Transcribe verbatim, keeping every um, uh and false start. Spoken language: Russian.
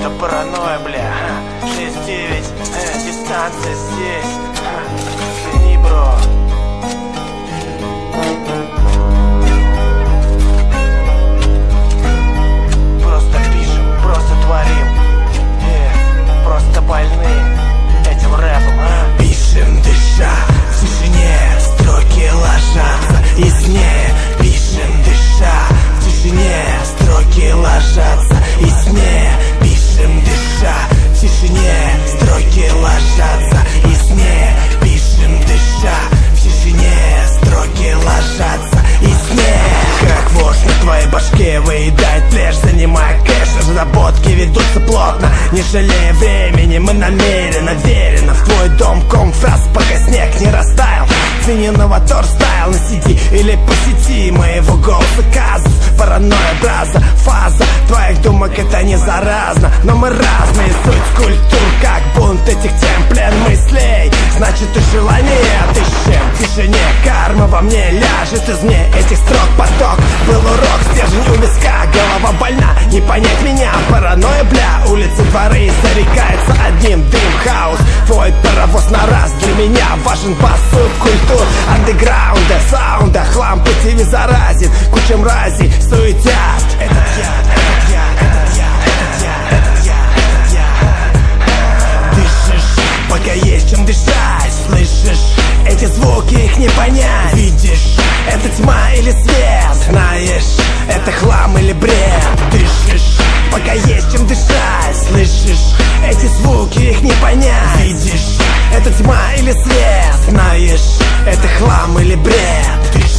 Это паранойя, бля. шесть девять, э, дистанция здесь. Извини, бро. Просто пишем, просто творим. Yeah. Просто больны этим рэпом, а? Пишем, дыша, в тишине строки ложатся из сне. Пишем, дыша, в тишине строки ложатся из сне. Пишем, дыша, в тишине строки ложатся из сне. Пишем, дыша, в тишине строки ложатся из сне. Как вошь на твоей башке выедает плешь, занимая кэш. Разработки ведутся плотно, не жалея времени. Мы намеренно, верено в твой дом ком фраз, пока снег не растаял. Цени новатор стайл на си ди или по сети моего голоса казус. Паранойя, браза, фаза твоих думок, это не заразно. Но мы разные, суть культур, как бунт этих тем, плен мыслей. Значит и желание отыщем в тишине. Карма во мне ляжет из мне этих строк поток. Был урок, стержень у виска, голова больна, не понять меня. Паранойя, бля, улицы, дворы зарекаются одним дым, хаос. Твой паровоз на раз, для меня важен бас, субкультур андеграунда, саунда, хлам по ТВ заразен, куча мразей суетят. Этот я, этот я, этот я, этот я, этот я, этот я. Дышишь, пока есть чем дышать, слышишь эти звуки, их не понять. Видишь, это тьма или свет, знаешь, это хлам или бред. Дышишь, пока есть чем дышать, слышишь эти звуки, их не понять. Видишь, это тьма или свет, знаешь, это хлам или бред.